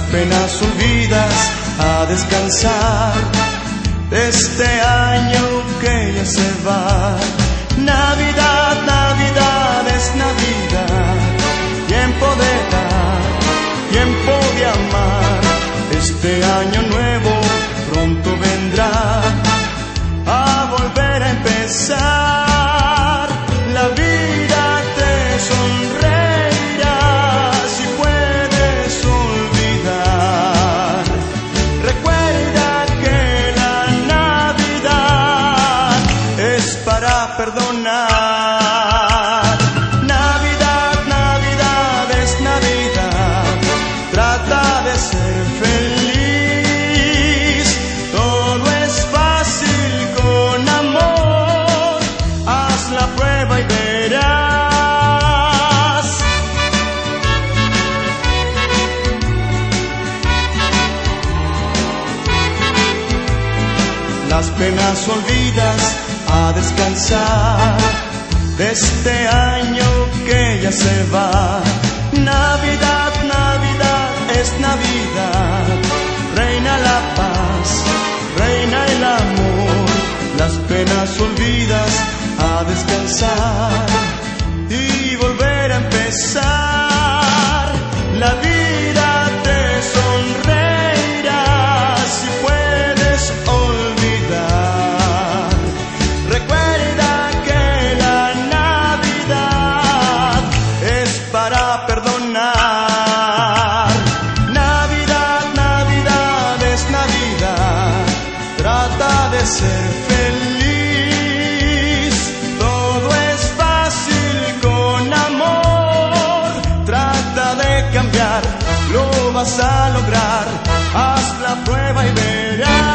penas olvidas a descansar de este año que ya se va. Navidad, Navidad es Navidad, tiempo de dar, tiempo de amar. Este año nuevo pronto vendrá a volver a empezar. La vida te sonreirá si puedes olvidar. Recuerda que la Navidad es para perdonar. Navidad, Navidad es Navidad, trata de ser feliz. Todo es fácil con amor, haz la prueba y verás. Las penas olvidas a descansar de este año que ya se va. Navidad, Navidad es Navidad, reina la paz, reina el amor. Las penas olvidas a descansar y volver a empezar. La vida te sonreirá si puedes olvidar. Recuerda que la Navidad es para perdonar. Navidad, Navidad es Navidad, trata de ser feliz. Todo es fácil con amor, trata de cambiar, lo vas a lograr. Haz la prueba y verás.